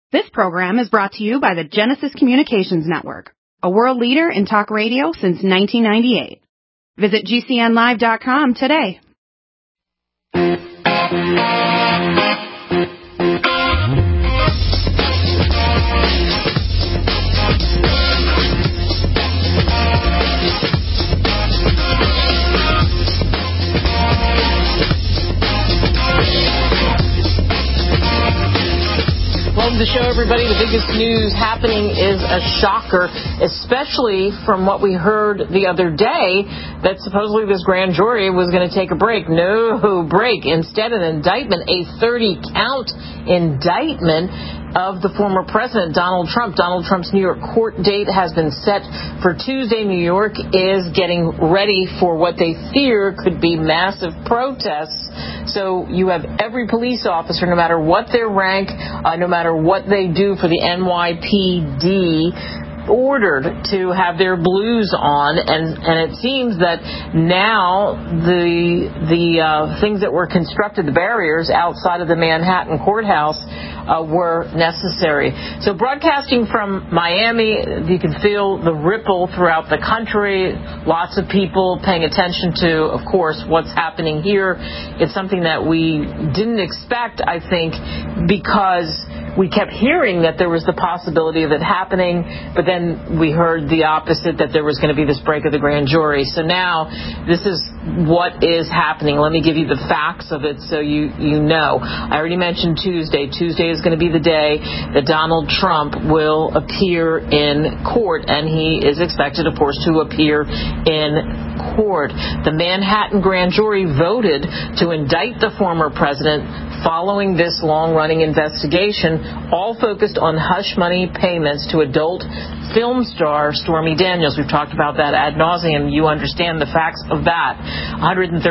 This program is brought to you by the Genesis Communications Network, a world leader in talk radio since 1998. Visit GCNlive.com today. Welcome to the show, everybody. The biggest news happening is a shocker, especially from what we heard the other day, that supposedly this grand jury was going to take a break. No break. Instead, an indictment, a 30-count indictment of the former president, Donald Trump. Donald Trump's New York court date has been set for Tuesday. New York is getting ready for what they fear could be massive protests. So you have every police officer, no matter what their rank, no matter what they do for the NYPD, ordered to have their blues on, and it seems that now the things that were constructed, the barriers outside of the Manhattan courthouse, were necessary. So broadcasting from Miami, you can feel the ripple throughout the country. Lots of people paying attention to, of course, what's happening here. It's something that we didn't expect, I think, because we kept hearing that there was the possibility of it happening, but then we heard the opposite, that there was going to be this break of the grand jury. So now this is what is happening. Let me give you the facts of it so you know. I already mentioned Tuesday. Tuesday is going to be the day that Donald Trump will appear in court, and he is expected, of course, to appear in court. The Manhattan grand jury voted to indict the former president following this long-running investigation, all focused on hush money payments to adult film star Stormy Daniels. We've talked about that ad nauseum. You understand the facts of that. $130,000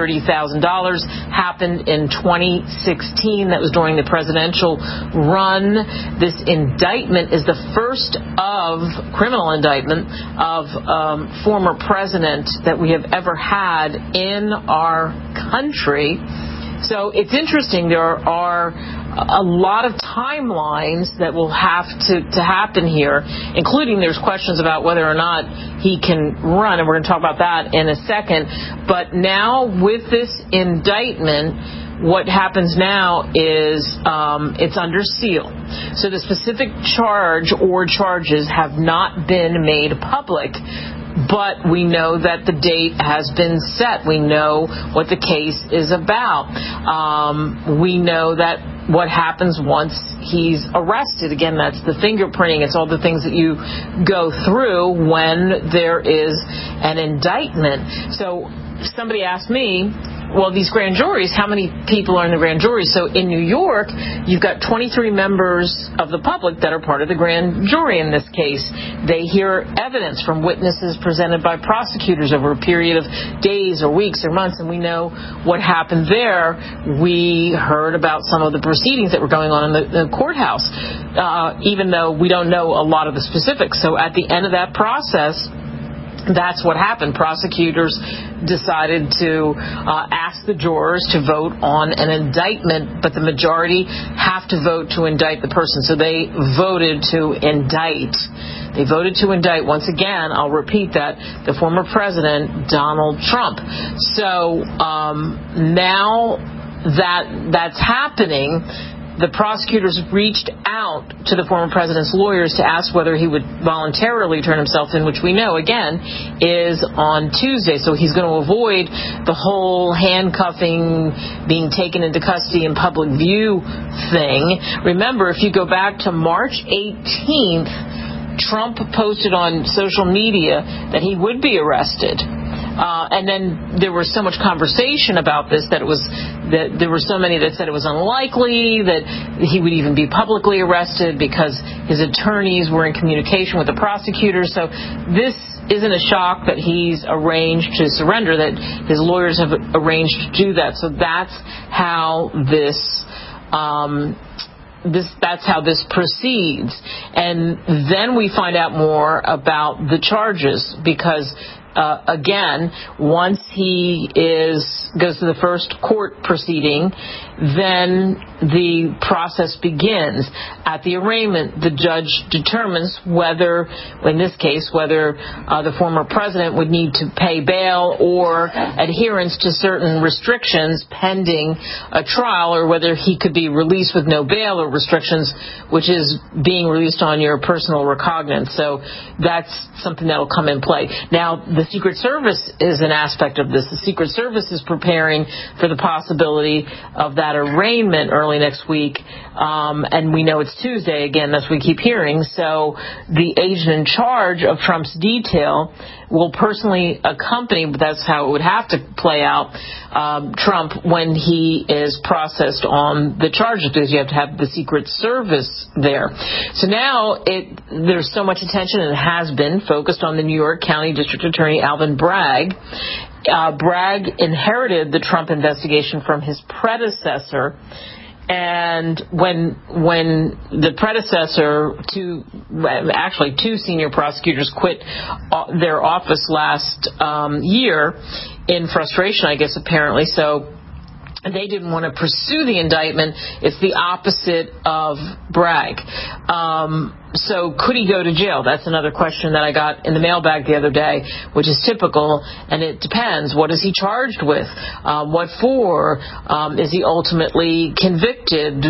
happened in 2016. That was during the presidential run. This indictment is the first criminal indictment of former president that we have ever had in our country. So it's interesting. There are a lot of timelines that will have to happen here, including there's questions about whether or not he can run, and we're going to talk about that in a second. But now with this indictment, what happens now is it's under seal. So the specific charge or charges have not been made public. But we know that the date has been set. We know what the case is about. We know that what happens once he's arrested. Again, that's the fingerprinting. It's all the things that you go through when there is an indictment. So somebody asked me, well, these grand juries, how many people are in the grand jury? So in New York, you've got 23 members of the public that are part of the grand jury in this case. They hear evidence from witnesses presented by prosecutors over a period of days or weeks or months, and we know what happened there. We heard about some of the proceedings that were going on in the courthouse, even though we don't know a lot of the specifics. So at the end of that process, that's what happened. Prosecutors decided to ask the jurors to vote on an indictment, but the majority have to vote to indict the person. So they voted to indict. They voted to indict, once again, I'll repeat that, the former president, Donald Trump. So now that's happening, the prosecutors reached out to the former president's lawyers to ask whether he would voluntarily turn himself in, which we know, again, is on Tuesday. So he's going to avoid the whole handcuffing, being taken into custody in public view thing. Remember, if you go back to March 18th, Trump posted on social media that he would be arrested. And then there was so much conversation about this that there were so many that said it was unlikely that he would even be publicly arrested because his attorneys were in communication with the prosecutors. So this isn't a shock that he's arranged to surrender, that his lawyers have arranged to do that. So that's how this proceeds. And then we find out more about the charges, because again, once he goes to the first court proceeding, then the process begins. At the arraignment, the judge determines whether, in this case, whether the former president would need to pay bail or adherence to certain restrictions pending a trial, or whether he could be released with no bail or restrictions, which is being released on your personal recognizance. So that's something that will come in play. Now, the Secret Service is an aspect of this. The Secret Service is preparing for the possibility of that arraignment early next week, and we know it's Tuesday. Again, that's what we keep hearing. So the agent in charge of Trump's detail will personally accompany, but that's how it would have to play out, Trump when he is processed on the charges, because you have to have the Secret Service there. So now there's so much attention, and it has been focused on the New York County District Attorney Alvin Bragg. Bragg inherited the Trump investigation from his predecessor. And when the predecessor, two senior prosecutors quit their office last year in frustration, I guess, apparently. So they didn't want to pursue the indictment. It's the opposite of Bragg. So could he go to jail? That's another question that I got in the mailbag the other day, which is typical, and it depends. What is he charged with? What for? Is he ultimately convicted?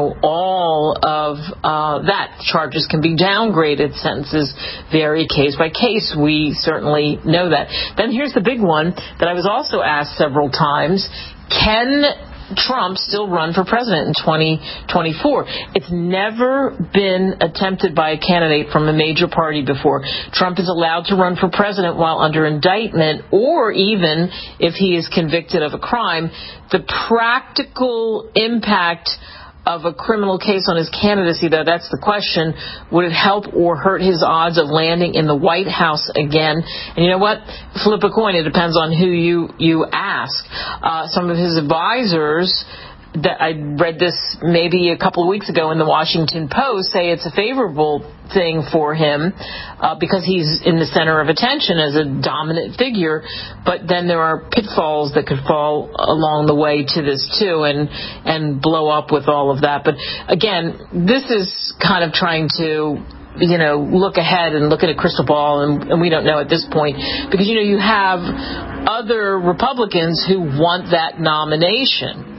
All of that. Charges can be downgraded. Sentences vary case by case. We certainly know that. Then here's the big one that I was also asked several times. Can Trump still run for president in 2024? It's never been attempted by a candidate from a major party before. Trump is allowed to run for president while under indictment, or even if he is convicted of a crime. The practical impact of a criminal case on his candidacy, though, that's the question. Would it help or hurt his odds of landing in the White House again? And you know what? Flip a coin. It depends on who you ask. Some of his advisors, that I read this maybe a couple of weeks ago in the Washington Post, say it's a favorable thing for him because he's in the center of attention as a dominant figure. But then there are pitfalls that could fall along the way to this too, and blow up with all of that. But again, this is kind of trying to look ahead and look at a crystal ball, and we don't know at this point, because you have other Republicans who want that nomination.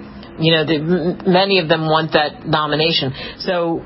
Many of them want that nomination. So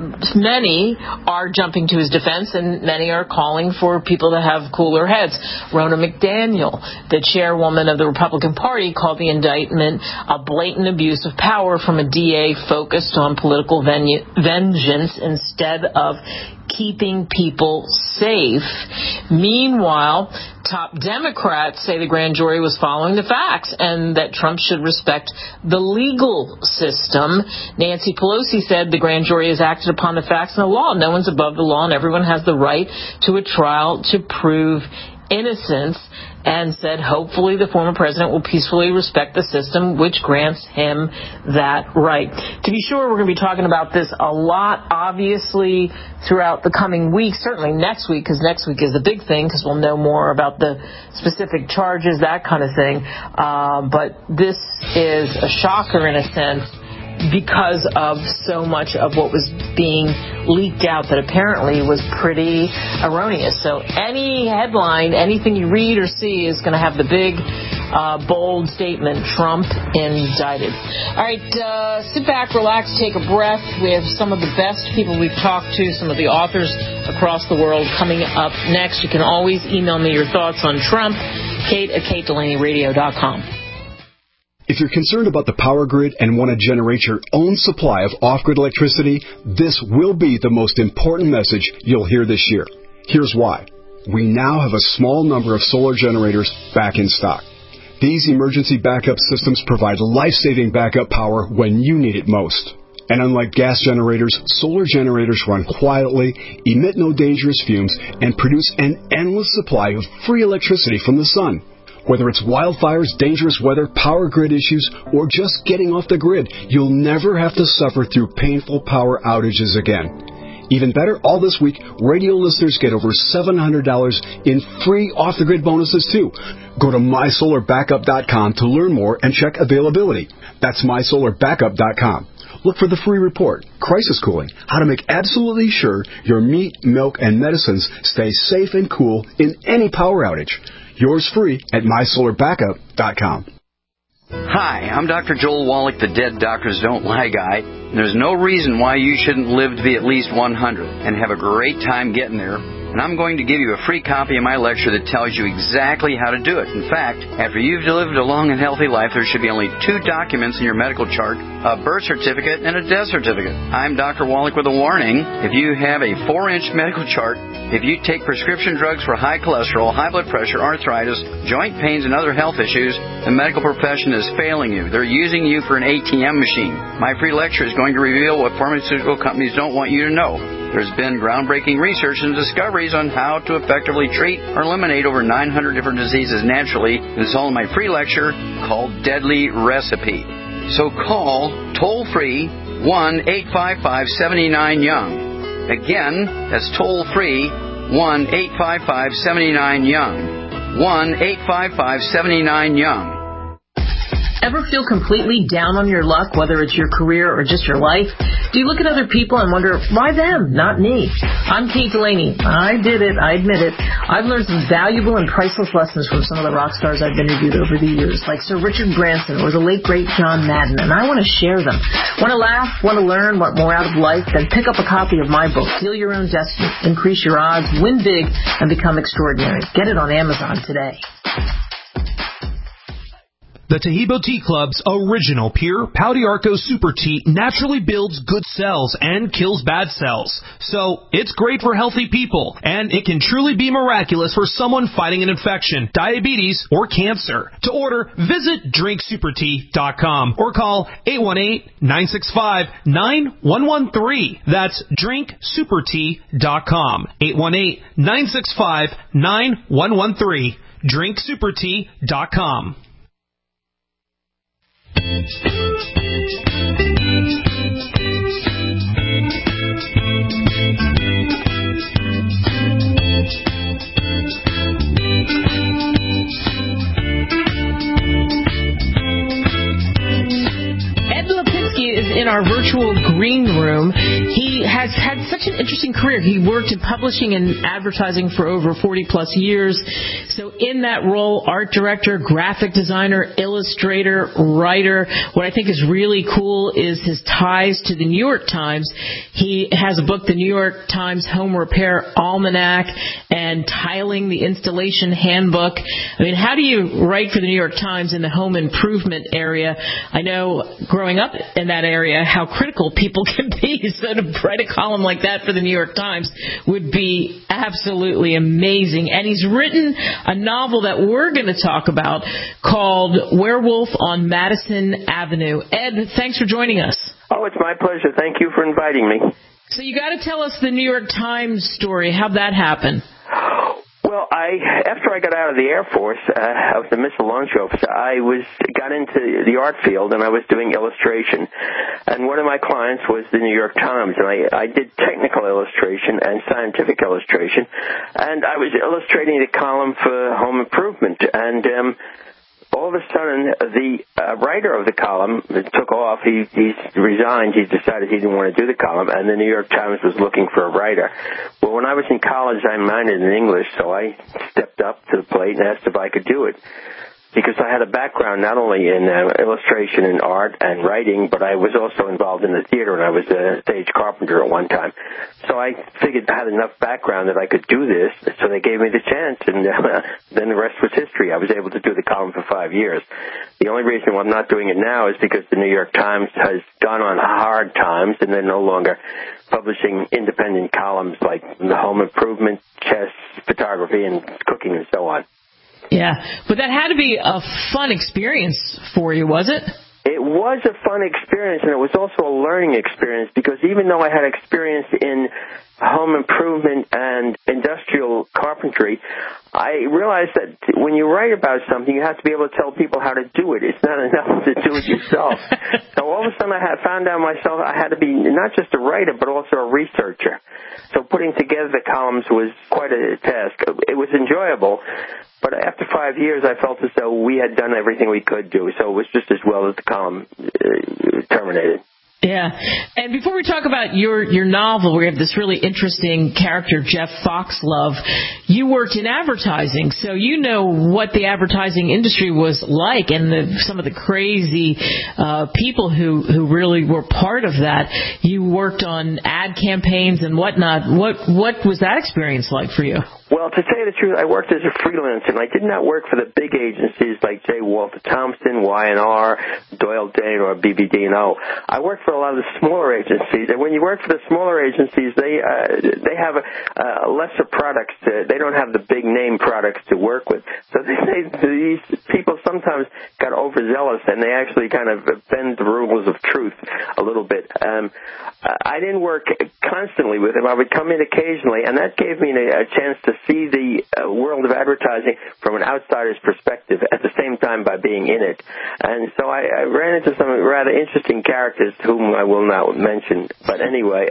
many are jumping to his defense, and many are calling for people to have cooler heads. Ronna McDaniel, the chairwoman of the Republican Party, called the indictment a blatant abuse of power from a DA focused on political vengeance instead of keeping people safe. Meanwhile, top Democrats say the grand jury was following the facts and that Trump should respect the legal system. Nancy Pelosi said the grand jury has acted upon the facts and the law. No one's above the law, and everyone has the right to a trial to prove innocence, and said hopefully the former president will peacefully respect the system, which grants him that right. To be sure, we're going to be talking about this a lot, obviously, throughout the coming weeks, certainly next week, because next week is the big thing, because we'll know more about the specific charges, that kind of thing. But this is a shocker in a sense, because of so much of what was being leaked out that apparently was pretty erroneous. So any headline, anything you read or see is going to have the big, bold statement, Trump indicted. All right, sit back, relax, take a breath. We have some of the best people we've talked to, some of the authors across the world coming up next. You can always email me your thoughts on Trump, Kate@KateDelaneyRadio.com. If you're concerned about the power grid and want to generate your own supply of off-grid electricity, this will be the most important message you'll hear this year. Here's why. We now have a small number of solar generators back in stock. These emergency backup systems provide life-saving backup power when you need it most. And unlike gas generators, solar generators run quietly, emit no dangerous fumes, and produce an endless supply of free electricity from the sun. Whether it's wildfires, dangerous weather, power grid issues, or just getting off the grid, you'll never have to suffer through painful power outages again. Even better, all this week, radio listeners get over $700 in free off-the-grid bonuses, too. Go to MySolarBackup.com to learn more and check availability. That's MySolarBackup.com. Look for the free report, Crisis Cooling, how to make absolutely sure your meat, milk, and medicines stay safe and cool in any power outage. Yours free at MySolarBackup.com. Hi, I'm Dr. Joel Wallach, the Dead Doctors Don't Lie guy. There's no reason why you shouldn't live to be at least 100 and have a great time getting there. And I'm going to give you a free copy of my lecture that tells you exactly how to do it. In fact, after you've lived a long and healthy life, there should be only 2 documents in your medical chart, a birth certificate and a death certificate. I'm Dr. Wallach with a warning. If you have a 4-inch medical chart, if you take prescription drugs for high cholesterol, high blood pressure, arthritis, joint pains, and other health issues, the medical profession is failing you. They're using you for an ATM machine. My free lecture is going to reveal what pharmaceutical companies don't want you to know. There's been groundbreaking research and discoveries on how to effectively treat or eliminate over 900 different diseases naturally. It's all in my free lecture called Deadly Recipe. So call toll-free 1-855-79-YOUNG. Again, that's toll-free 1-855-79-YOUNG. 1-855-79-YOUNG. Ever feel completely down on your luck, whether it's your career or just your life? Do you look at other people and wonder, why them, not me? I'm Kate Delaney. I did it. I admit it. I've learned some valuable and priceless lessons from some of the rock stars I've interviewed over the years, like Sir Richard Branson or the late, great John Madden, and I want to share them. Want to laugh? Want to learn? Want more out of life? Then pick up a copy of my book, Heal Your Own Destiny, Increase Your Odds, Win Big, and Become Extraordinary. Get it on Amazon today. The Tahibo Tea Club's original pure Pau d'Arco Super Tea naturally builds good cells and kills bad cells. So it's great for healthy people, and it can truly be miraculous for someone fighting an infection, diabetes, or cancer. To order, visit drinksupertea.com or call 818-965-9113. That's drinksupertea.com. 818-965-9113. drinksupertea.com. In our virtual green room. He has had such an interesting career. He worked in publishing and advertising for over 40-plus years. So in that role, art director, graphic designer, illustrator, writer. What I think is really cool is his ties to the New York Times. He has a book, the New York Times Home Repair Almanac, and Tiling, the Installation Handbook. I mean, how do you write for the New York Times in the home improvement area? I know growing up in that area, how critical people can be. So to write a column like that for the New York Times would be absolutely amazing. And he's written a novel that we're going to talk about called Werewolf on Madison Avenue. Ed, thanks for joining us. Oh, it's my pleasure. Thank you for inviting me. So you got to tell us the New York Times story. How'd that happen? Well, after I got out of the Air Force, I was a missile launch officer. I got into the art field, and I was doing illustration. And one of my clients was the New York Times, and I did technical illustration and scientific illustration. And I was illustrating the column for Home Improvement. And all of a sudden, the writer of the column took off. He resigned. He decided he didn't want to do the column, and the New York Times was looking for a writer. Well, when I was in college, I minored in English, so I stepped up to the plate and asked if I could do it. Because I had a background not only in illustration and art and writing, but I was also involved in the theater, and I was a stage carpenter at one time. So I figured I had enough background that I could do this, so they gave me the chance, and then the rest was history. I was able to do the column for 5 years. The only reason why I'm not doing it now is because the New York Times has gone on hard times, and they're no longer publishing independent columns like the home improvement, chess, photography, and cooking, and so on. Yeah, but that had to be a fun experience for you, was it? It was a fun experience, and it was also a learning experience, because even though I had experience in home improvement and industrial carpentry, I realized that when you write about something, you have to be able to tell people how to do it. It's not enough to do it yourself. So all of a sudden I found out myself I had to be not just a writer, but also a researcher. So putting together the columns was quite a task. It was enjoyable, but after 5 years I felt as though we had done everything we could do, so it was just as well as the column terminated. Yeah. And before we talk about your novel, we have this really interesting character, Jeff Foxlove. You worked in advertising, so you know what the advertising industry was like and some of the crazy people who really were part of that. You worked on ad campaigns and whatnot. What was that experience like for you? Well, to tell you the truth, I worked as a freelancer, and I did not work for the big agencies like J. Walter Thompson, Y&R, Doyle Dane, or BBD&O. I worked for a lot of the smaller agencies, and when you work for the smaller agencies, they have lesser products. They don't have the big name products to work with. So these people sometimes got overzealous, and they actually kind of bend the rules of truth a little bit. I didn't work constantly with them. I would come in occasionally, and that gave me a chance to see the world of advertising from an outsider's perspective at the same time by being in it. And so I ran into some rather interesting characters whom I will not mention, but anyway,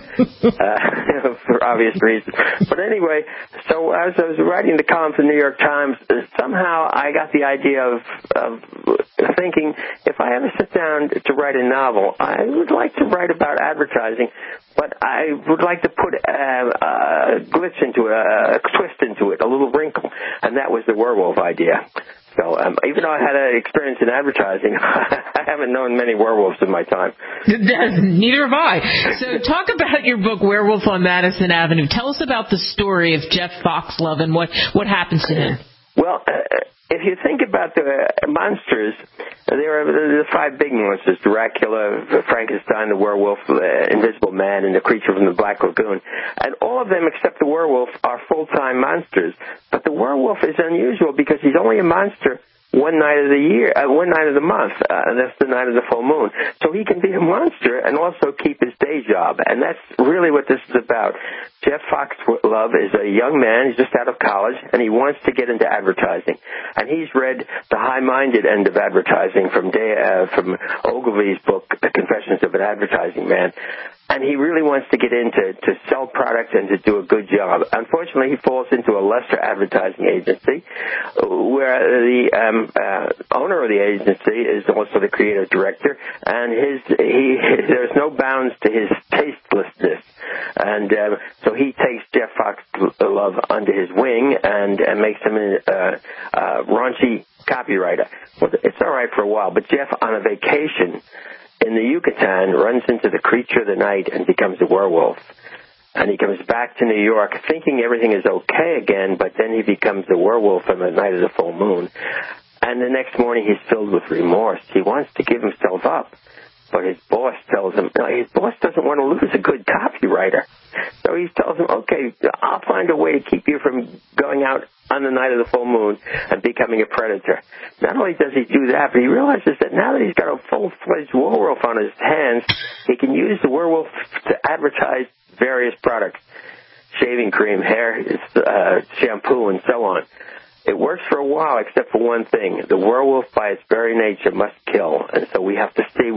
for obvious reasons. But anyway, so as I was writing the column for the New York Times, somehow I got the idea of thinking, if I ever sit down to write a novel, I would like to write about advertising, but I would like to put a glitch into it, a twist into it, a little wrinkle, and that was the werewolf idea. So even though I had an experience in advertising, I haven't known many werewolves in my time. Neither have I. So talk about your book, Werewolf on Madison Avenue. Tell us about the story of Jeff Foxlove and what happens to him. Well, if you think about the monsters, there are the five big monsters: Dracula, Frankenstein, the werewolf, the Invisible Man, and the creature from the Black Lagoon. And all of them, except the werewolf, are full-time monsters. But the werewolf is unusual because he's only a monster one night of the year, one night of the month, and that's the night of the full moon. So he can be a monster and also keep his day job, and that's really what this is about. Jeff Foxlove is a young man. He's just out of college, and he wants to get into advertising. And he's read the high-minded end of advertising from Ogilvy's book, Confessions of an Advertising Man. And he really wants to get into to sell products and to do a good job. Unfortunately, he falls into a lesser advertising agency where the owner of the agency is also the creative director, and there's no bounds to his tastelessness. And so he takes Jeff Foxlove under his wing and makes him a raunchy copywriter. Well, it's all right for a while, but Jeff, on a vacation in the Yucatan, runs into the creature of the night and becomes a werewolf. And he comes back to New York thinking everything is okay again, but then he becomes a werewolf on the night of the full moon. And the next morning he's filled with remorse. He wants to give himself up, but his boss tells him, no, his boss doesn't want to lose a good copywriter. So he tells him, okay, I'll find a way to keep you from going out on the night of the full moon and becoming a predator. Not only does he do that, but he realizes that now that he's got a full-fledged werewolf on his hands, he can use the werewolf to advertise various products, shaving cream, hair, shampoo, and so on. It works for a while, except for one thing. The werewolf, by its very nature, must kill, and so we have to see.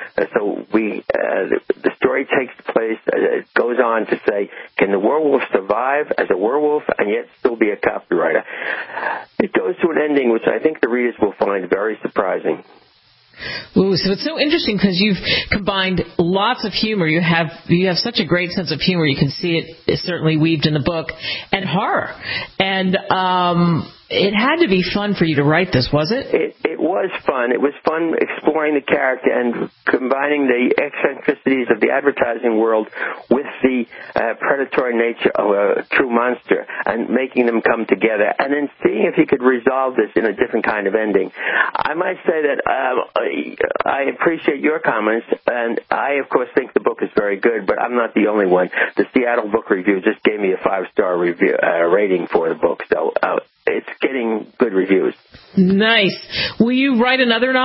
The story takes place. It goes on to say, can the werewolf survive as a werewolf and yet still be a copywriter? It goes to an ending which I think the readers will find very surprising. Ooh, so it's so interesting because you've combined lots of humor. You have such a great sense of humor. You can see it certainly weaved in the book, and horror. And it had to be fun for you to write this, was it? It was fun. It was fun exploring the character and combining the eccentricities of the advertising world with the predatory nature of a true monster and making them come together, and then seeing if he could resolve this in a different kind of ending. I might say that I appreciate your comments, and I, of course, think the book is very good, but I'm not the only one. The Seattle Book Review just gave me a 5-star review rating for the book, so it's getting good reviews. Nice. Will you write another novel?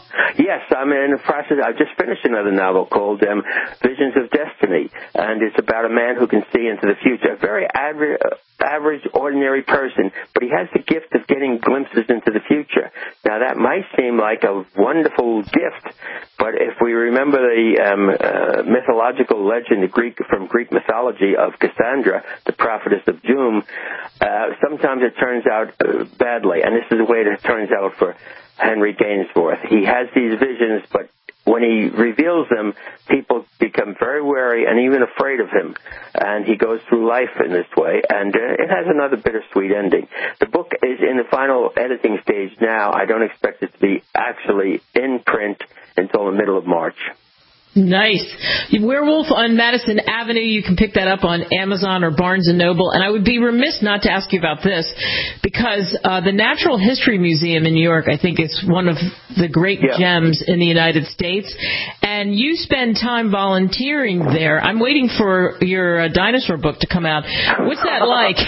Yes, I'm in the process. I've just finished another novel called Visions of Destiny, and it's about a man who can see into the future. A very average, ordinary person, but he has the gift of getting glimpses into the future. Now, that might seem like a wonderful gift, but if we remember the mythological legend from Greek mythology of Cassandra, the prophetess of doom, sometimes it turns out badly, and this is the way it turns out for Henry Gainsworth. He has these visions, but when he reveals them, people become very wary and even afraid of him. And he goes through life in this way, and it has another bittersweet ending. The book is in the final editing stage now. I don't expect it to be actually in print until the middle of March. Nice. Werewolf on Madison Avenue. You can pick that up on Amazon or Barnes & Noble. And I would be remiss not to ask you about this, because the Natural History Museum in New York, I think, is one of the great gems in the United States. And you spend time volunteering there. I'm waiting for your dinosaur book to come out. What's that like?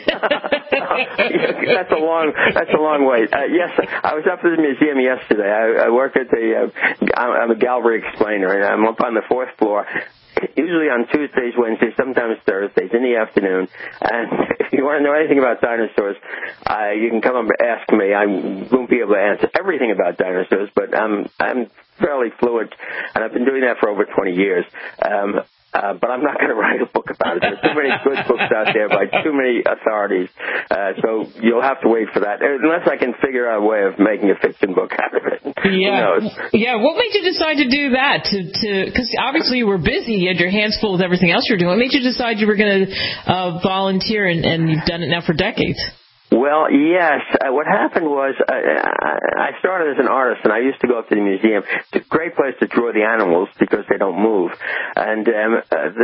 That's a long way. Yes, I was up at the museum yesterday. I work at I'm a gallery explainer, and I'm up on the 4th floor, usually on Tuesdays, Wednesdays, sometimes Thursdays in the afternoon. And if you want to know anything about dinosaurs, you can come up and ask me. I won't be able to answer everything about dinosaurs, but I'm fairly fluent, and I've been doing that for over 20 years. But I'm not going to write a book about it. There's too many good books out there by too many authorities. So you'll have to wait for that, unless I can figure out a way of making a fiction book out of it. Yeah. Who knows? Yeah. What made you decide to do that? Because obviously you were busy. You had your hands full with everything else you were doing. What made you decide you were going to volunteer, and you've done it now for decades? Well, yes. What happened was I started as an artist, and I used to go up to the museum. It's a great place to draw the animals because they don't move. And then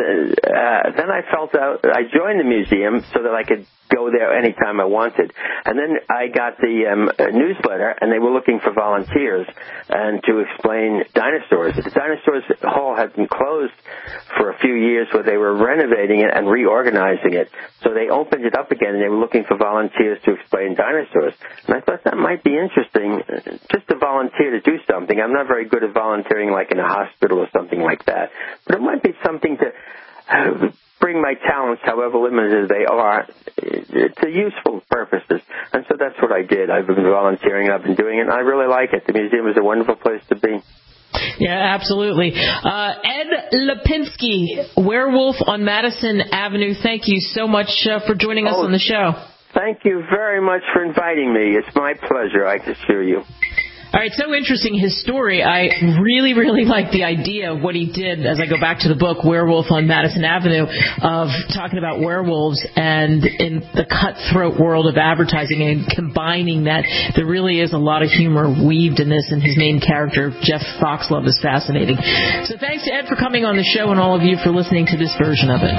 I I joined the museum so that I could go there anytime I wanted. And then I got the newsletter, and they were looking for volunteers and to explain dinosaurs. The Dinosaurs Hall had been closed for a few years where they were renovating it and reorganizing it. So they opened it up again, and they were looking for volunteers to explain dinosaurs. And I thought that might be interesting, just to volunteer to do something. I'm not very good at volunteering like in a hospital or something like that. But it might be something to bring my talents, however limited they are, to useful purposes. And so that's what I did. I've been volunteering, I've been doing it, and I really like it. The museum is a wonderful place to be. Yeah, absolutely. Ed Lipinski, Werewolf on Madison Avenue, thank you so much for joining us on the show. Thank you very much for inviting me. It's my pleasure, I can assure you. All right, so interesting, his story. I really, really like the idea of what he did, as I go back to the book, Werewolf on Madison Avenue, of talking about werewolves and in the cutthroat world of advertising and combining that. There really is a lot of humor weaved in this, and his main character, Jeff Foxlove, is fascinating. So thanks to Ed for coming on the show, and all of you for listening to this version of it.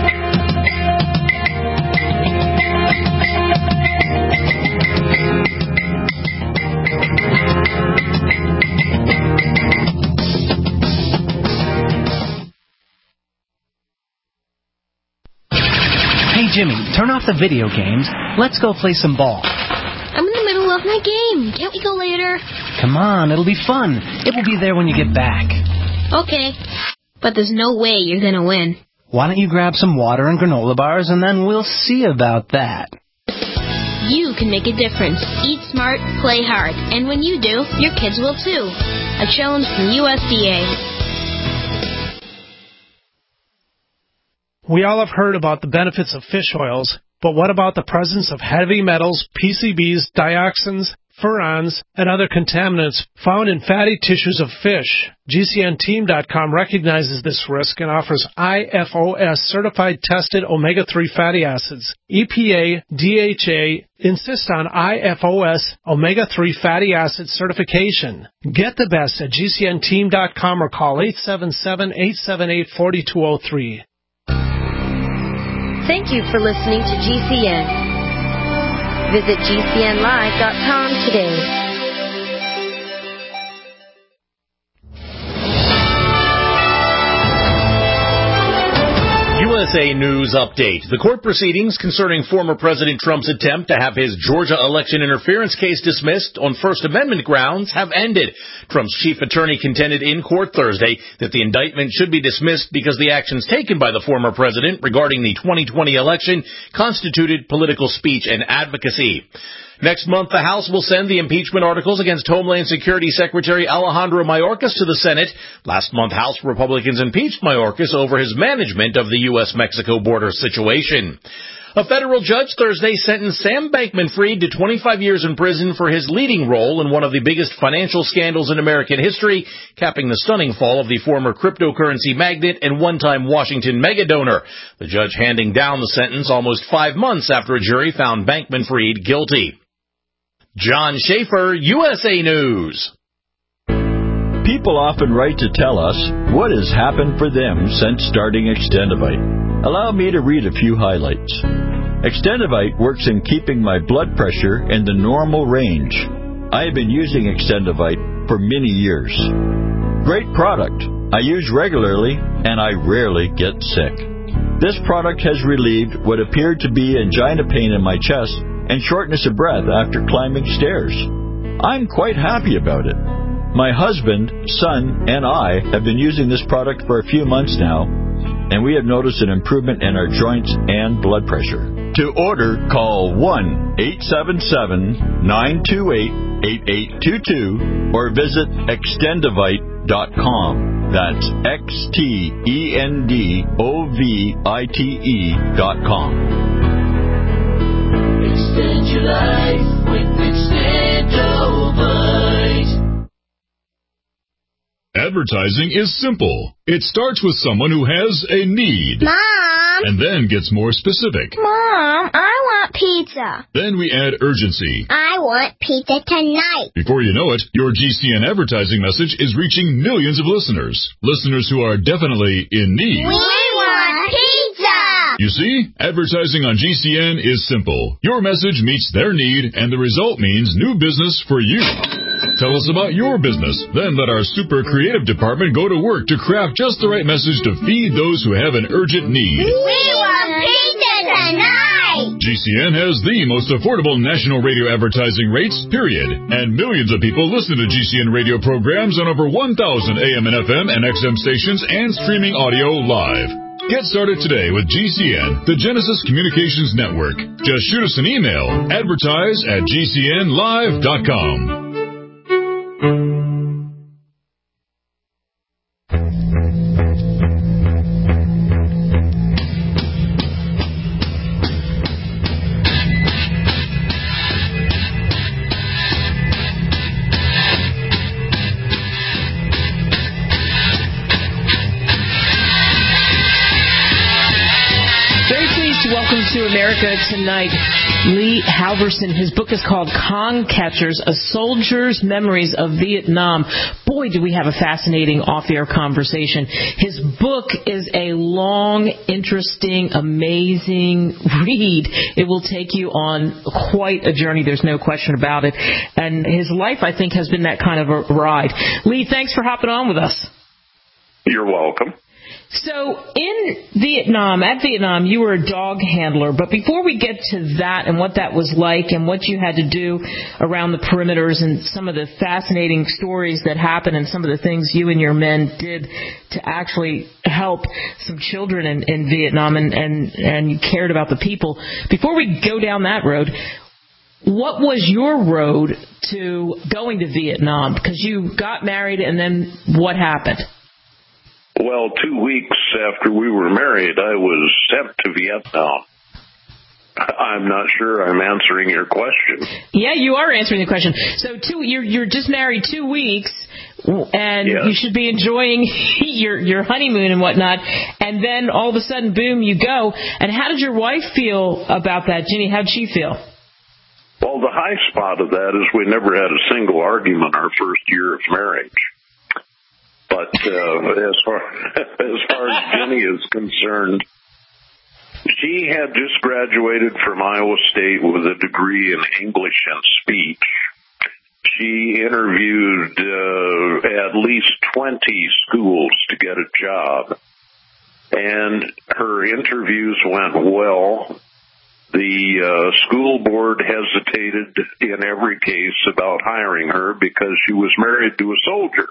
Jimmy, turn off the video games. Let's go play some ball. I'm in the middle of my game. Can't we go later? Come on, it'll be fun. It will be there when you get back. Okay. But there's no way you're going to win. Why don't you grab some water and granola bars, and then we'll see about that. You can make a difference. Eat smart, play hard. And when you do, your kids will too. A challenge from USDA. We all have heard about the benefits of fish oils, but what about the presence of heavy metals, PCBs, dioxins, furans, and other contaminants found in fatty tissues of fish? GCNteam.com recognizes this risk and offers IFOS certified tested omega-3 fatty acids. EPA, DHA insist on IFOS omega-3 fatty acid certification. Get the best at GCNteam.com or call 877-878-4203. Thank you for listening to GCN. Visit GCNlive.com today. USA News Update. The court proceedings concerning former President Trump's attempt to have his Georgia election interference case dismissed on First Amendment grounds have ended. Trump's chief attorney contended in court Thursday that the indictment should be dismissed because the actions taken by the former president regarding the 2020 election constituted political speech and advocacy. Next month, the House will send the impeachment articles against Homeland Security Secretary Alejandro Mayorkas to the Senate. Last month, House Republicans impeached Mayorkas over his management of the U.S.-Mexico border situation. A federal judge Thursday sentenced Sam Bankman-Fried to 25 years in prison for his leading role in one of the biggest financial scandals in American history, capping the stunning fall of the former cryptocurrency magnate and one-time Washington megadonor. The judge handing down the sentence almost 5 months after a jury found Bankman-Fried guilty. John Schaefer, USA News. People often write to tell us what has happened for them since starting Extendivite. Allow me to read a few highlights. Extendivite works in keeping my blood pressure in the normal range. I have been using Extendivite for many years. Great product. I use regularly and I rarely get sick. This product has relieved what appeared to be angina pain in my chest and shortness of breath after climbing stairs. I'm quite happy about it. My husband, son, and I have been using this product for a few months now, and we have noticed an improvement in our joints and blood pressure. To order, call 1-877-928-8822 or visit Extendivite.com. That's Extendovite.com. Extend your life with Extendovite. Advertising is simple. It starts with someone who has a need. Mom! And then gets more specific. Mom, I want pizza. Then we add urgency. I want pizza tonight. Before you know it, your GCN advertising message is reaching millions of listeners. Listeners who are definitely in need. We want pizza! You see, advertising on GCN is simple. Your message meets their need, and the result means new business for you. Tell us about your business. Then let our super creative department go to work to craft just the right message to feed those who have an urgent need. We want pizza tonight! GCN has the most affordable national radio advertising rates, period. And millions of people listen to GCN radio programs on over 1,000 AM and FM and XM stations and streaming audio live. Get started today with GCN, the Genesis Communications Network. Just shoot us an email, advertise@gcnlive.com. To America Tonight, Lee Halverson. His book is called Con Catchers, A Soldier's Memories of Vietnam. Boy, do we have a fascinating off-air conversation. His book is a long, interesting, amazing read. It will take you on quite a journey. There's no question about it. And his life, I think, has been that kind of a ride. Lee, thanks for hopping on with us. You're welcome. So in Vietnam, you were a dog handler. But before we get to that and what that was like and what you had to do around the perimeters and some of the fascinating stories that happened and some of the things you and your men did to actually help some children in Vietnam and you cared about the people. Before we go down that road, what was your road to going to Vietnam? Because you got married and then what happened? Well, 2 weeks after we were married, I was sent to Vietnam. I'm not sure I'm answering your question. Yeah, you are answering the question. So you're just married 2 weeks, and yes. You should be enjoying your honeymoon and whatnot, and then all of a sudden, boom, you go. And how did your wife feel about that? Ginny, how did she feel? Well, the high spot of that is we never had a single argument our first year of marriage. But as far as Jenny is concerned, she had just graduated from Iowa State with a degree in English and speech. She interviewed at least 20 schools to get a job. and her interviews went well. The school board hesitated in every case about hiring her because she was married to a soldier.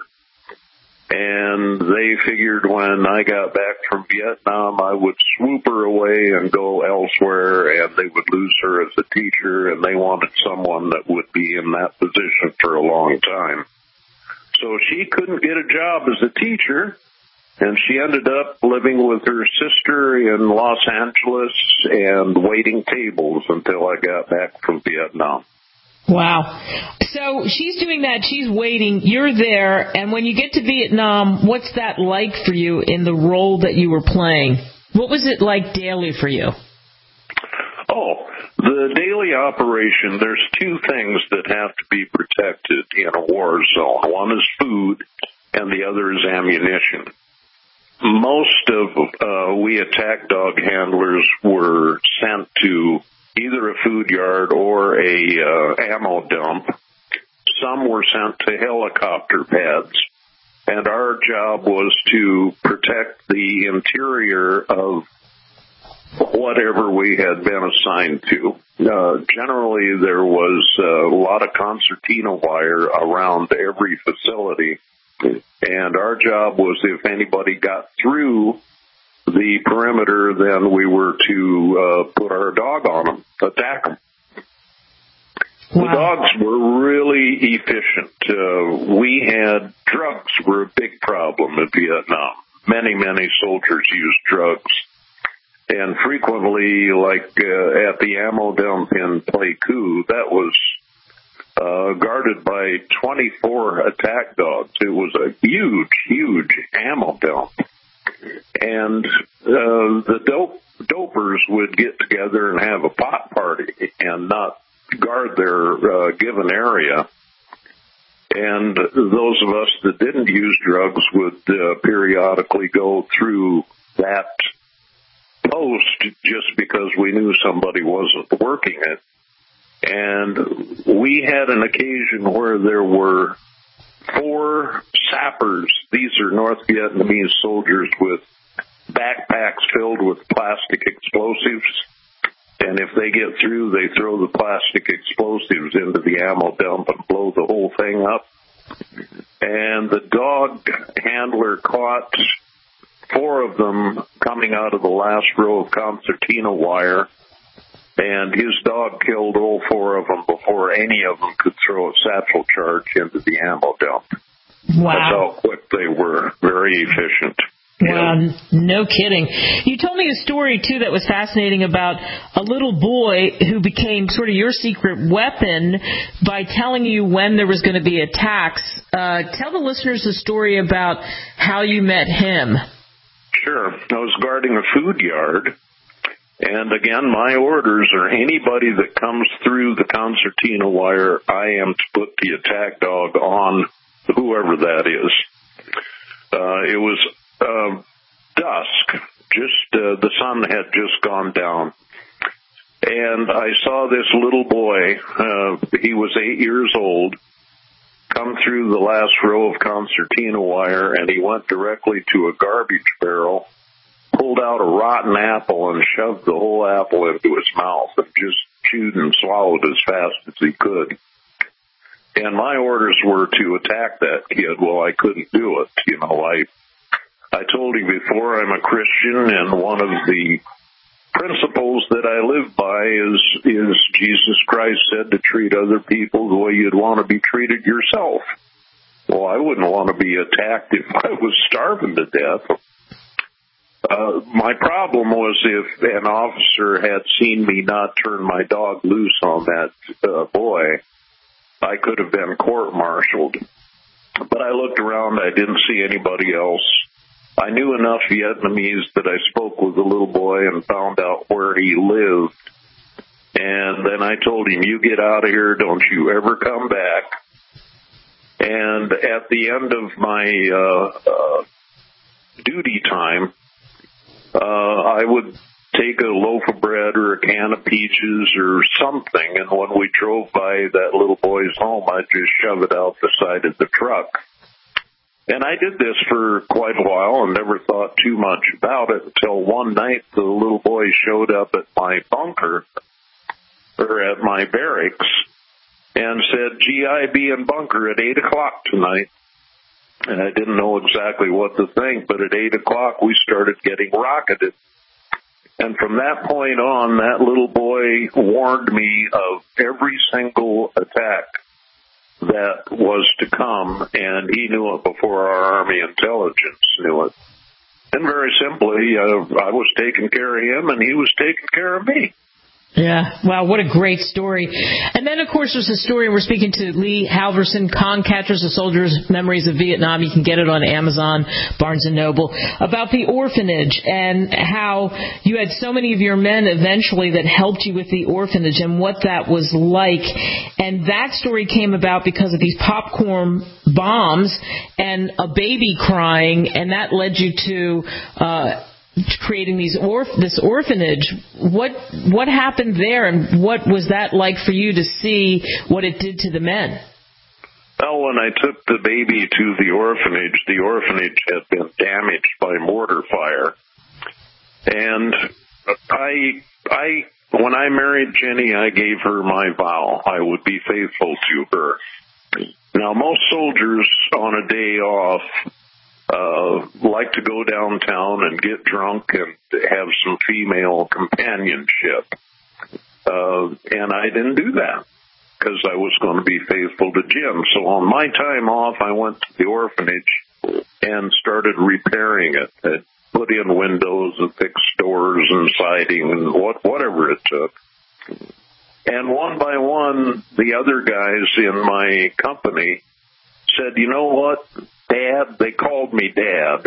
And they figured when I got back from Vietnam, I would swoop her away and go elsewhere, and they would lose her as a teacher, and they wanted someone that would be in that position for a long time. So she couldn't get a job as a teacher, and she ended up living with her sister in Los Angeles and waiting tables until I got back from Vietnam. Wow. So she's doing that. She's waiting. You're there. And when you get to Vietnam, what's that like for you in the role that you were playing? What was it like daily for you? Oh, the daily operation, there's two things that have to be protected in a war zone. One is food, and the other is ammunition. Most of we attack dog handlers were sent to either a food yard or a ammo dump. Some were sent to helicopter pads, and our job was to protect the interior of whatever we had been assigned to. Generally, there was a lot of concertina wire around every facility, and our job was if anybody got through the perimeter, then we were to put our dog on them, attack them. Wow. The dogs were really efficient. We had drugs were a big problem in Vietnam. Many soldiers used drugs. And frequently, like at the ammo dump in Pleiku, that was guarded by 24 attack dogs. It was a huge ammo dump. And the dopers would get together and have a pot party and not guard their given area. And those of us that didn't use drugs would periodically go through that post just because we knew somebody wasn't working it. And we had an occasion where there were 4 sappers. These are North Vietnamese soldiers with backpacks filled with plastic explosives. And if they get through, they throw the plastic explosives into the ammo dump and blow the whole thing up. And the dog handler caught 4 of them coming out of the last row of concertina wire. And his dog killed all 4 of them before any of them could throw a satchel charge into the ammo dump. Wow. That's how quick they were. Very efficient. Wow, no kidding. You told me a story, too, that was fascinating about a little boy who became sort of your secret weapon by telling you when there was going to be attacks. Tell the listeners the story about how you met him. Sure. I was guarding a food yard. And again, my orders are anybody that comes through the concertina wire, I am to put the attack dog on whoever that is. It was dusk. The sun had just gone down. And I saw this little boy, he was 8 years old, come through the last row of concertina wire, and he went directly to a garbage barrel, pulled out a rotten apple and shoved the whole apple into his mouth and just chewed and swallowed as fast as he could. And my orders were to attack that kid. Well, I couldn't do it. You know, I told him before, I'm a Christian, and one of the principles that I live by is Jesus Christ said to treat other people the way you'd want to be treated yourself. Well, I wouldn't want to be attacked if I was starving to death. My problem was if an officer had seen me not turn my dog loose on that boy, I could have been court-martialed. But I looked around, I didn't see anybody else. I knew enough Vietnamese that I spoke with the little boy and found out where he lived. And then I told him, you get out of here, don't you ever come back. And at the end of my duty time, I would take a loaf of bread or a can of peaches or something, and when we drove by that little boy's home, I'd just shove it out the side of the truck. And I did this for quite a while and never thought too much about it until one night the little boy showed up at my bunker, or at my barracks, and said, GI be in bunker at 8 o'clock tonight. And I didn't know exactly what to think, but at 8 o'clock we started getting rocketed. And from that point on, that little boy warned me of every single attack that was to come, and he knew it before our Army intelligence knew it. And very simply, I was taking care of him, and he was taking care of me. Yeah. Wow, what a great story. And then, of course, there's a story, we're speaking to Lee Halverson, Concatchers, A Soldier's Memories of Vietnam. You can get it on Amazon, Barnes & Noble, about the orphanage and how you had so many of your men eventually that helped you with the orphanage and what that was like. And that story came about because of these popcorn bombs and a baby crying, and that led you to creating this orphanage. What happened there, and what was that like for you to see what it did to the men? Well, when I took the baby to the orphanage had been damaged by mortar fire. And when I married Jenny, I gave her my vow. I would be faithful to her. Now, most soldiers on a day off like to go downtown and get drunk and have some female companionship. And I didn't do that because I was going to be faithful to Jim. So on my time off, I went to the orphanage and started repairing it. I put in windows and fixed doors and siding and whatever it took. And one by one, the other guys in my company said, you know what, Dad, they called me Dad.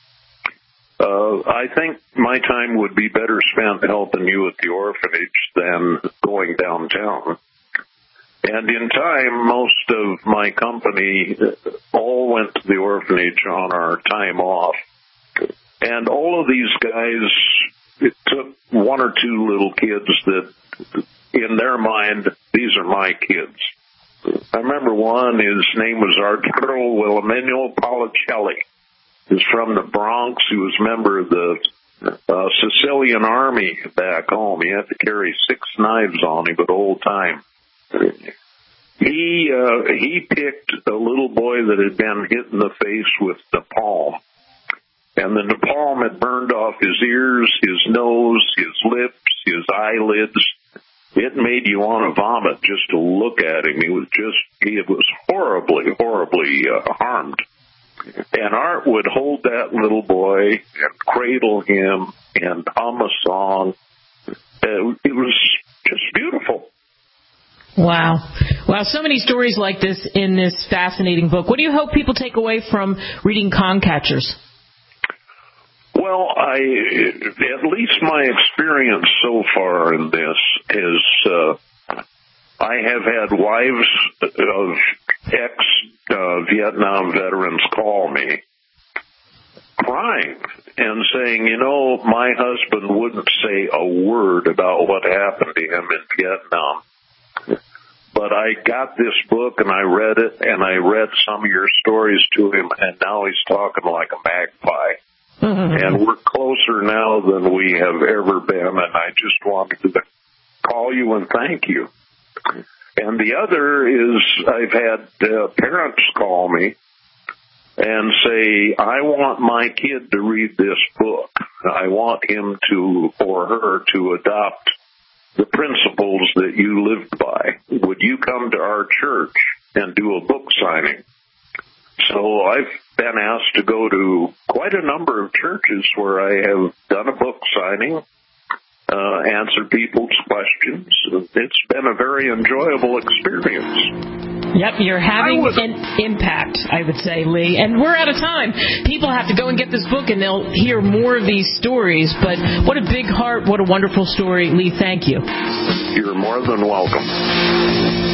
I think my time would be better spent helping you at the orphanage than going downtown. And in time, most of my company all went to the orphanage on our time off. And all of these guys, it took one or two little kids that, in their mind, these are my kids. I remember one, his name was Arturo Wilhelmino Policelli. He's from the Bronx. He was a member of the Sicilian Army back home. He had to carry 6 knives on him at all time. He picked a little boy that had been hit in the face with napalm. And the napalm had burned off his ears, his nose, his lips, his eyelids. It made you want to vomit just to look at him. He was horribly, horribly harmed. And Art would hold that little boy and cradle him and hum a song. It was just beautiful. Wow. So many stories like this in this fascinating book. What do you hope people take away from reading Concatchers? Well, at least my experience so far in this is I have had wives of ex-Vietnam veterans call me crying and saying, you know, my husband wouldn't say a word about what happened to him in Vietnam. But I got this book and I read it and I read some of your stories to him, and now he's talking like a magpie. And we're closer now than we have ever been, and I just wanted to call you and thank you. And the other is I've had parents call me and say, I want my kid to read this book. I want him to, or her, to adopt the principles that you lived by. Would you come to our church and do a book signing? So I've been asked to go to quite a number of churches where I have done a book signing, answer people's questions. It's been a very enjoyable experience. Yep, you're having an impact, I would say, Lee. And we're out of time. People have to go and get this book, and they'll hear more of these stories. But what a big heart, what a wonderful story. Lee, thank you. You're more than welcome.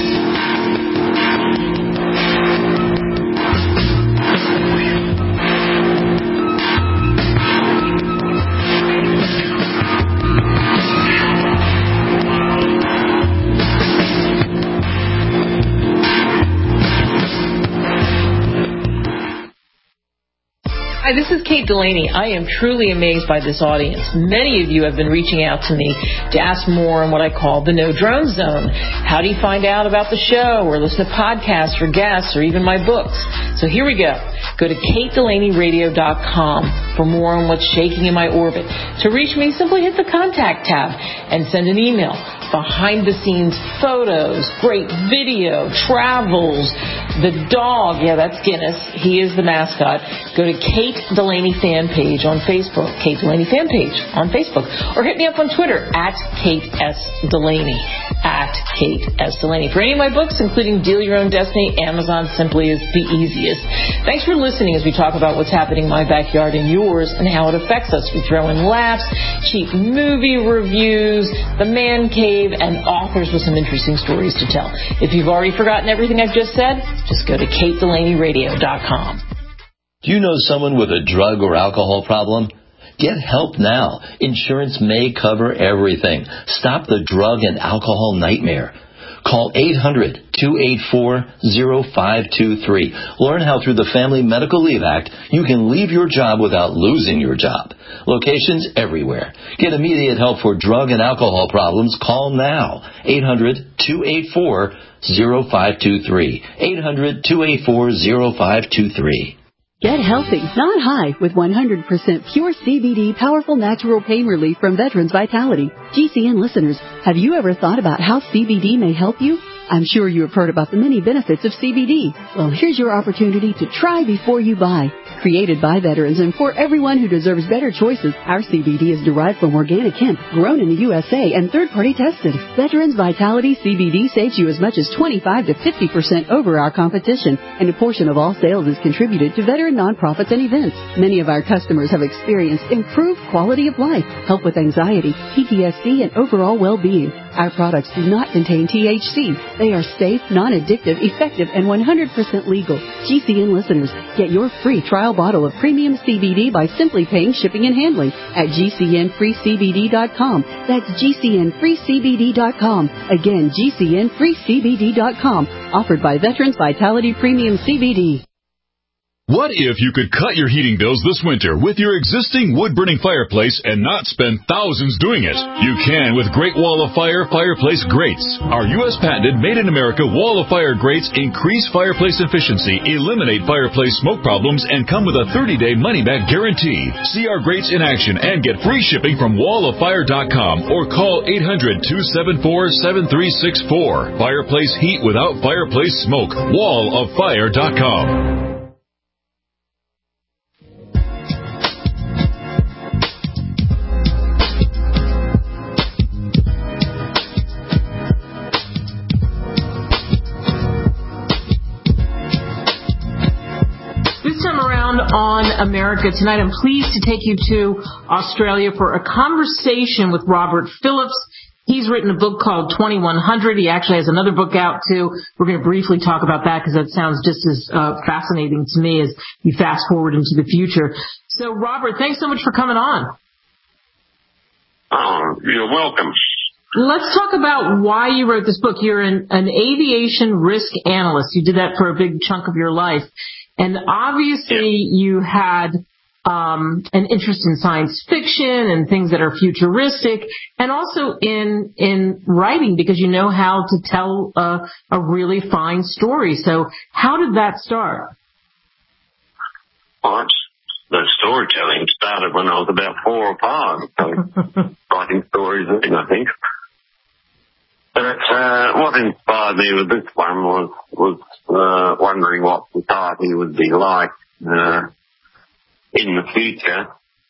Hi, this is Kate Delaney. I am truly amazed by this audience. Many of you have been reaching out to me to ask more on what I call the No Drone Zone. How do you find out about the show or listen to podcasts or guests or even my books? So here we go. Go to KateDelaneyRadio.com for more on what's shaking in my orbit. To reach me, simply hit the contact tab and send an email. Behind-the-scenes photos, great video, travels, the dog, yeah, that's Guinness. He is the mascot. Go to Kate Delaney fan page on Facebook, Kate Delaney fan page on Facebook, or hit me up on Twitter at Kate S. Delaney, at Kate S. Delaney. For any of my books, including Deal Your Own Destiny, Amazon simply is the easiest. Thanks for listening as we talk about what's happening in my backyard and yours and how it affects us. We throw in laughs, cheap movie reviews, the man cave, and authors with some interesting stories to tell. If you've already forgotten everything I've just said, just go to KateDelaneyRadio.com. Do you know someone with a drug or alcohol problem? Get help now. Insurance may cover everything. Stop the drug and alcohol nightmare. Call 800-284-0523. Learn how through the Family Medical Leave Act you can leave your job without losing your job. Locations everywhere. Get immediate help for drug and alcohol problems. Call now. 800-284-0523. 800-284-0523. Get healthy, not high, with 100% pure CBD powerful natural pain relief from Veterans Vitality. GCN listeners, have you ever thought about how CBD may help you? I'm sure you have heard about the many benefits of CBD. Well, here's your opportunity to try before you buy. Created by veterans and for everyone who deserves better choices, our CBD is derived from organic hemp, grown in the USA, and third-party tested. Veterans Vitality CBD saves you as much as 25 to 50% over our competition, and a portion of all sales is contributed to veteran nonprofits and events. Many of our customers have experienced improved quality of life, help with anxiety, PTSD, and overall well-being. Our products do not contain THC. They are safe, non-addictive, effective, and 100% legal. GCN listeners, get your free trial bottle of premium CBD by simply paying shipping and handling at GCNFreeCBD.com. That's GCNFreeCBD.com. Again, GCNFreeCBD.com. Offered by Veterans Vitality Premium CBD. What if you could cut your heating bills this winter with your existing wood-burning fireplace and not spend thousands doing it? You can with Great Wall of Fire fireplace grates. Our U.S. patented made-in-America Wall of Fire grates increase fireplace efficiency, eliminate fireplace smoke problems, and come with a 30-day money-back guarantee. See our grates in action and get free shipping from wallofire.com or call 800-274-7364. Fireplace heat without fireplace smoke. wallofire.com. On America Tonight, I'm pleased to take you to Australia for a conversation with Robert Phillips. He's written a book called 2100. He actually has another book out, too. We're going to briefly talk about that because that sounds just as fascinating to me as you fast forward into the future. So, Robert, thanks so much for coming on. You're welcome. Let's talk about why you wrote this book. You're an aviation risk analyst. You did that for a big chunk of your life. And obviously you had an interest in science fiction and things that are futuristic, and also in writing because you know how to tell a really fine story. So how did that start? Well, the storytelling started when I was about 4 or 5, so writing stories, I think. But what inspired me with this one was wondering what society would be like in the future.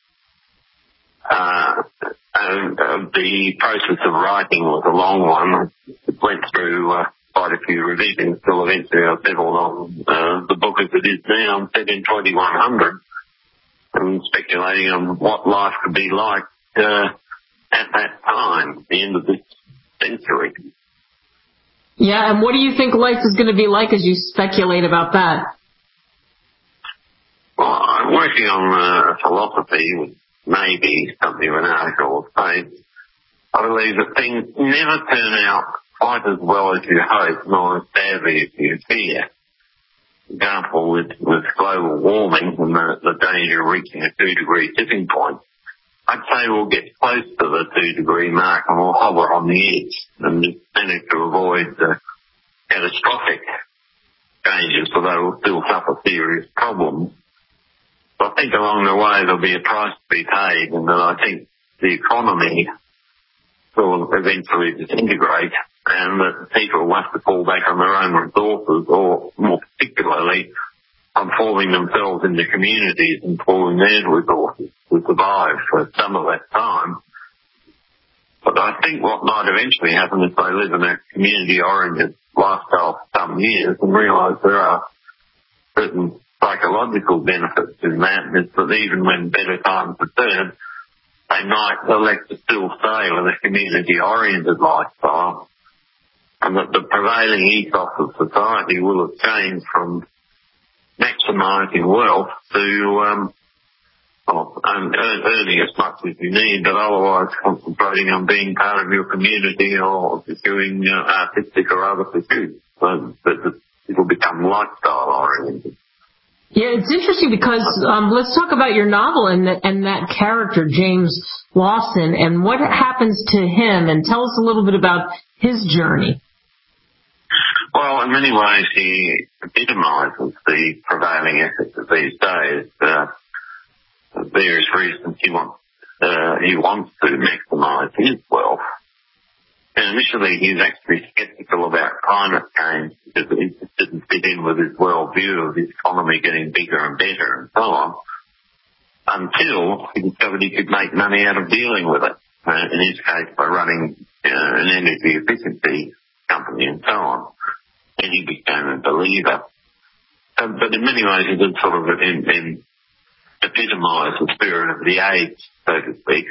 And the process of writing was a long one. It went through quite a few revisions till eventually I settled on the book as it is now, set in 2100, and speculating on what life could be like at that time, the end of this century. Yeah, and what do you think life is going to be like as you speculate about that? Well, I'm working on philosophy, maybe something of an article of faith. I believe that things never turn out quite as well as you hope, nor as badly as you fear. example, with global warming and the danger of reaching a 2-degree tipping point, I'd say we'll get close to the 2-degree mark and we'll hover on the edge and manage to avoid catastrophic changes, although we'll still suffer serious problems. But I think along the way there'll be a price to be paid, and that I think the economy will eventually disintegrate, and that people will have to fall back on their own resources, or more particularly on forming themselves into communities and pooling their resources to survive for some of that time. But I think what might eventually happen is they live in a community-oriented lifestyle for some years and realise there are certain psychological benefits in that, is that even when better times return, they might elect to still stay with a community-oriented lifestyle, and that the prevailing ethos of society will have changed from maximising wealth to earning as much as you need, but otherwise concentrating on being part of your community or pursuing artistic or other pursuits. So that it will become lifestyle-oriented. Yeah, it's interesting because let's talk about your novel and that character, James Lawson, and what happens to him, and tell us a little bit about his journey. Well, in many ways, he epitomises the prevailing ethics of these days. For various reasons, he wants to maximise his wealth. And initially, he's actually sceptical about climate change because it didn't fit in with his worldview of his economy getting bigger and better and so on, until he discovered he could make money out of dealing with it. In his case, by running an energy efficiency company and so on. And he became a believer. But in many ways, he did sort of epitomise the spirit of the age, so to speak.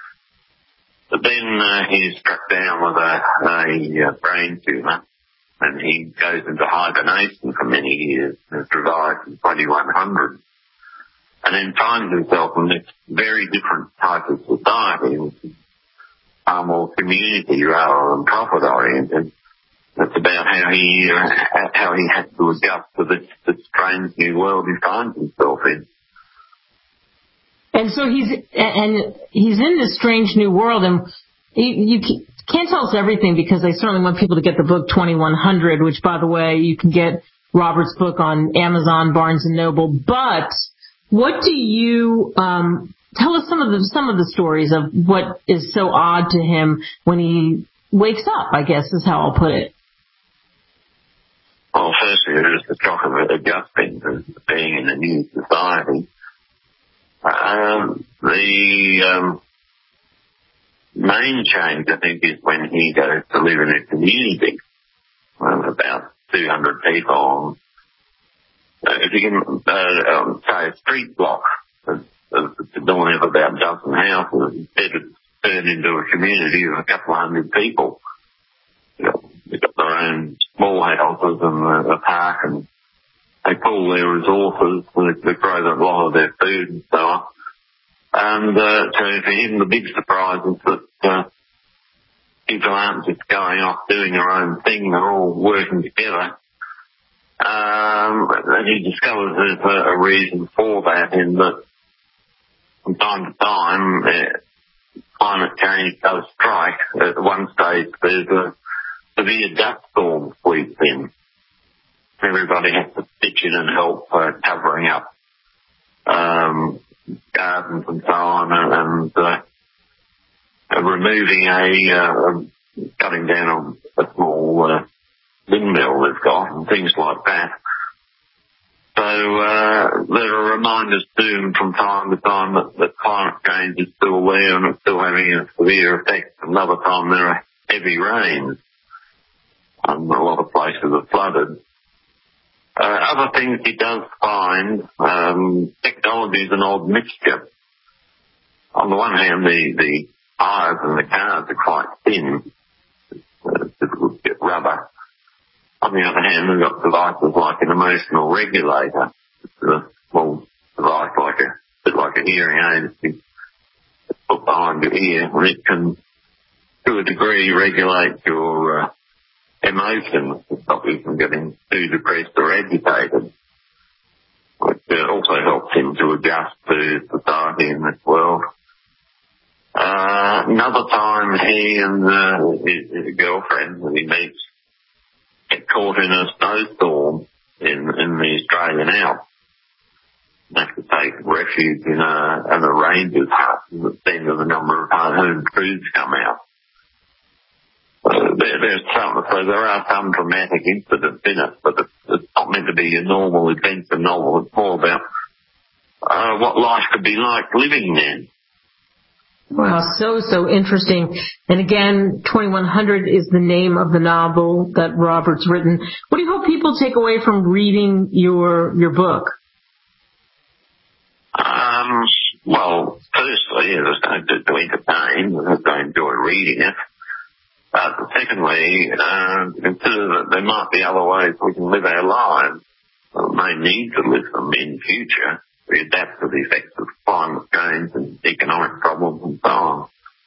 But then he's struck down with a brain tumour, and he goes into hibernation for many years and survives in 2100. And then finds himself in this very different type of society, which is far more community rather than profit-oriented. It's about how he has to adjust to this strange new world he finds himself in. And so he's in this strange new world, and you can't tell us everything because I certainly want people to get the book 2100, which, by the way, you can get Robert's book on Amazon, Barnes & Noble. But what do you tell us some of the stories of what is so odd to him when he wakes up, I guess is how I'll put it. Well, firstly, there's the shock of adjusting to being in a new society. The main change, I think, is when he goes to live in a community of about 200 people. If you can say a street block, it's only of about a dozen houses, instead it's turned into a community of a couple of hundred people. They've got their own small houses and a park, and they pool their resources, they grow a lot of their food and so on. And so for him, the big surprise is that people aren't just going off doing their own thing, they're all working together. And he discovers there's a reason for that, in that from time to time, climate change does strike. At one stage, there's a severe dust storm sweeps in. Everybody has to pitch in and help covering up gardens and so on, and removing cutting down a small windmill they've got and things like that. So there are reminders too from time to time that climate change is still there and it's still having a severe effect. Another time there are heavy rains. A lot of places are flooded. Other things he does find, technology is an odd mixture. On the one hand, the tires and the cars are quite thin. It's difficult to get rubber. On the other hand, we've got devices like an emotional regulator. It's a small device, a bit like a hearing aid. It's put behind your ear, and it can, to a degree, regulate your emotions to stop you from getting too depressed or agitated. also helps him to adjust to society in this world. Another time he and his girlfriend that he meets get caught in a snowstorm in the Australian Alps. They have to take refuge in a ranger's hut, and at the end of a number of home crews come out. There's some, so there are some dramatic incidents in it, but it's not meant to be a normal adventure novel. It's more about what life could be like living there. Wow, so interesting. And again, 2100 is the name of the novel that Robert's written. What do you hope people take away from reading your book? Well, firstly, it was going to entertain, I enjoy reading it. Secondly, consider that there might be other ways we can live our lives. We may need to live them in future. We adapt to the effects of climate change and economic problems and so on.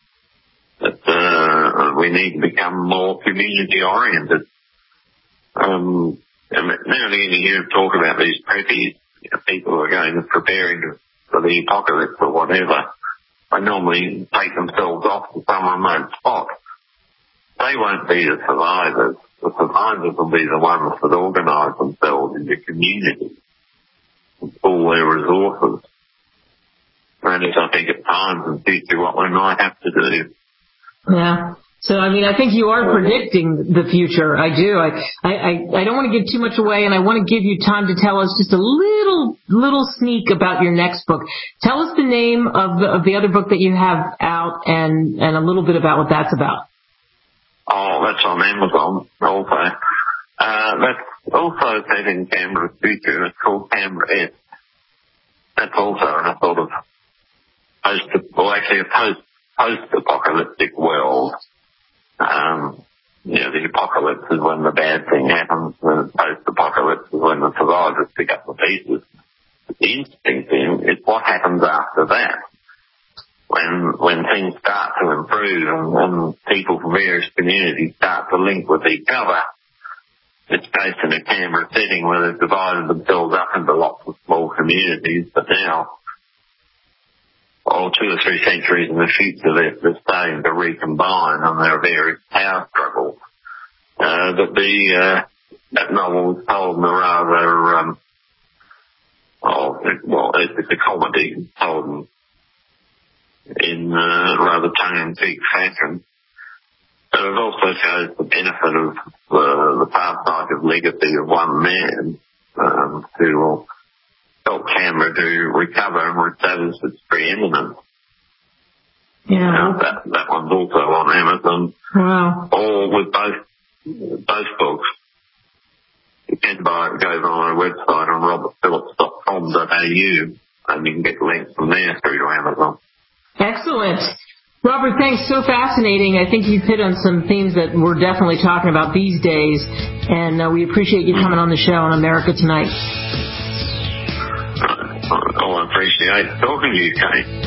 But we need to become more community-oriented. And now and again you hear talk about these preppies, people who are going and preparing for the apocalypse or whatever. They normally take themselves off to some remote spot. They won't be the survivors. The survivors will be the ones that organise themselves into communities and pool their resources. And I think at times in the future what we might have to do. Yeah. So, I mean, I think you are predicting the future. I do. I don't want to give too much away, and I want to give you time to tell us just a little sneak about your next book. Tell us the name of the other book that you have out and a little bit about what that's about. Oh, that's on Amazon also. That's also set in Canberra's future. It's called Canberra S. That's also in a sort of post-apocalyptic world. The apocalypse is when the bad thing happens, and post-apocalypse is when the survivors pick up the pieces. The interesting thing is what happens after that. When things start to improve and people from various communities start to link with each other, it's based in a Canberra setting where they've divided themselves up into lots of small communities, but now, 2 or 3 centuries in the future, they're starting to recombine on their various power struggles. That novel was told in a rather, it's a comedy told in rather tongue-in-cheek fashion. But it also shows the benefit of the far-sighted legacy of one man who will help Canberra to recover and reestablish its preeminence. Yeah. That one's also on Amazon. Wow. Or with both books. You can go on our website on robertphillips.com.au and you can get links from there through to Amazon. Excellent. Robert, thanks. So fascinating. I think you've hit on some themes that we're definitely talking about these days, and we appreciate you coming on the show on America Tonight. I appreciate talking to you, Kate.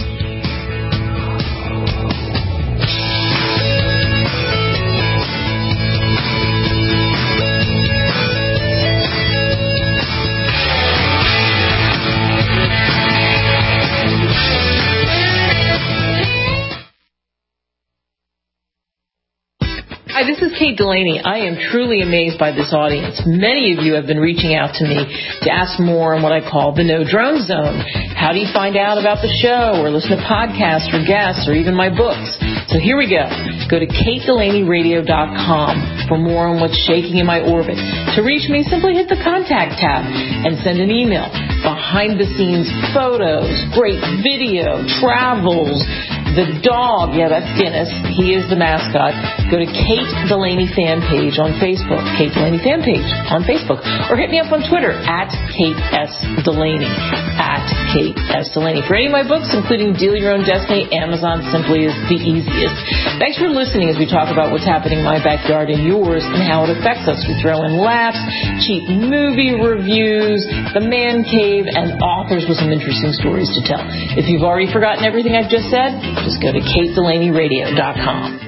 Hi, this is Kate Delaney. I am truly amazed by this audience. Many of you have been reaching out to me to ask more on what I call the No Drone Zone. How do you find out about the show or listen to podcasts or guests or even my books? So here we go. Go to KateDelaneyRadio.com for more on what's shaking in my orbit. To reach me, simply hit the contact tab and send an email. Behind the scenes photos, great video, travels, the dog, yeah, that's Guinness. He is the mascot. Go to Kate Delaney fan page on Facebook. Kate Delaney fan page on Facebook. Or hit me up on Twitter at Kate S. Delaney. At Kate S. Delaney. For any of my books, including Deal Your Own Destiny, Amazon simply is the easiest. Thanks for listening as we talk about what's happening in my backyard and yours and how it affects us. We throw in laughs, cheap movie reviews, the man cave, and authors with some interesting stories to tell. If you've already forgotten everything I've just said, just go to KateDelaneyRadio.com.